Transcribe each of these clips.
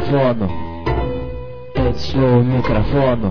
микрофону. Дать слово микрофону.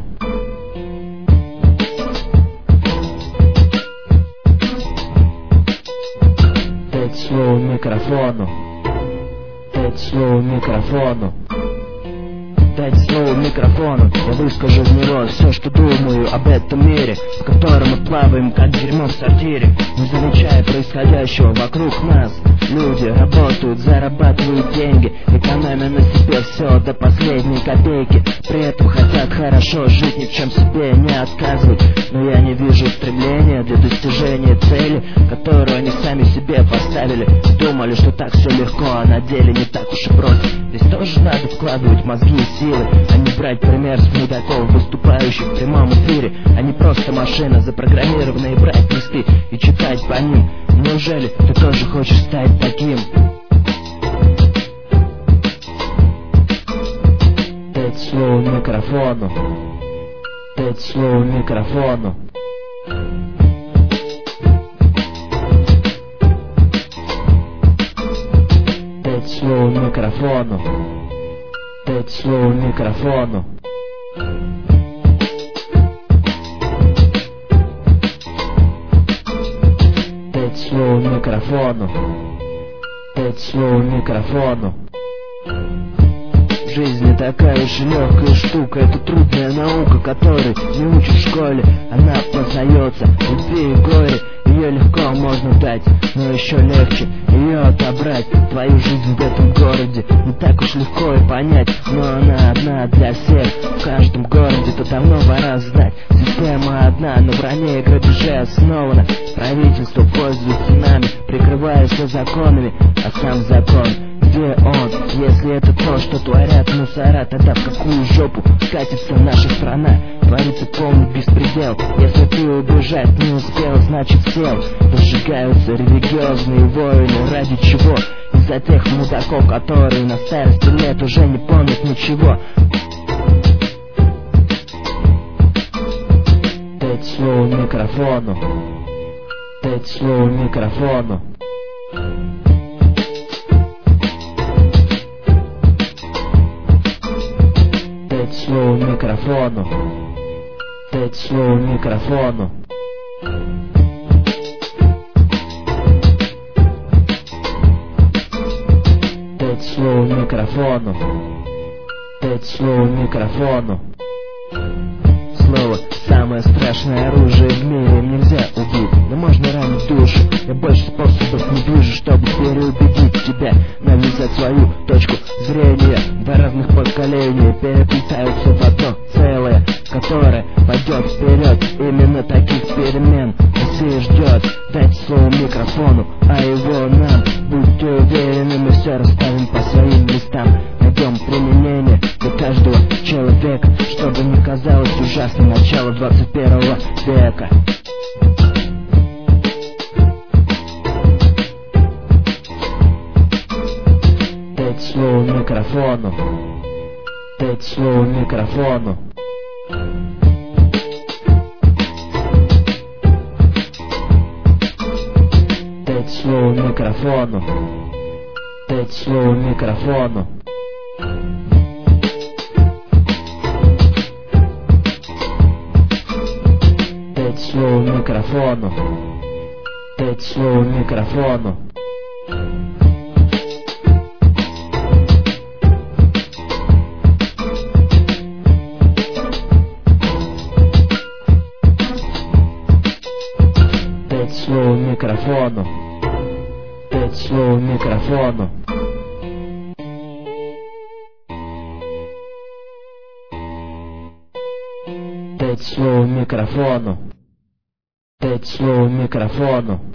Дать слово микрофону. Дать слово микрофону. Дать слово микрофону. Я выскажу в него все, что думаю об этом мире, в котором мы плаваем, как дерьмо в сортире, не замечая происходящего вокруг нас. Люди работают, зарабатывают деньги, экономя на себе все до последней копейки. При этом хотят хорошо жить, ни в чем себе не отказывать. Но я не вижу стремления для достижения цели, которую они сами себе поставили. Думали, что так все легко, а на деле не так уж и просто. Здесь тоже надо вкладывать мозги и силы, а не брать пример с мудаков, выступающих в прямом эфире. Они просто машина, запрограммированная брать листы и читать по ним. Неужели ты тоже хочешь стать таким? Дать слово микрофону. Дать слово микрофону. Дать слово микрофону. Дать слово микрофону. Дать слово микрофону. Дать слово микрофону. Жизнь такая уж легкая штука, это трудная наука, которой не учат в школе. Она познается в любви и горе, ее легко можно дать, но еще легче ее отобрать. Твою жизнь в этом городе не так уж легко и понять, но она одна для всех. В каждом городе это давно пора знать. Система одна, но вранье и грабеже основана. Правительство пользуется нами, прикрываясь законами, а сам закон, где он? Если это то, что творят мусора, тогда в какую жопу катится наша страна? Творится полный беспредел. Если ты убежать не успел, значит сел. Разжигаются религиозные войны. Ради чего? Из-за тех мудаков, которые на старости лет уже не помнят ничего. Дать слово микрофону. Дать слово микрофону. Дать слово микрофону. Дать слово микрофону. Дать слово микрофону. Дать слово микрофону. Слово — самое страшное оружие в мире. Им нельзя убить, но можно ранить душу. Я больше способов не вижу, чтобы переубедить тебя, навязать свою точку зрения. Два разных поколения переплетаются в одно целое, которое пойдет вперед. Именно таких перемен Россия ждет. Дать слово микрофону, а его нам. Будьте уверены, мы все расставим по своим местам. Найдем применение для каждого человека, чтобы не казалось ужасным начало 21 века. Дать слово микрофону. Дать слово микрофону. Дать слово микрофону. Дать слово микрофону. Дать слово микрофону. Дать слово микрофону. Дать слово микрофону. Дать слово микрофону. Дать слово микрофону. Дать слово микрофону.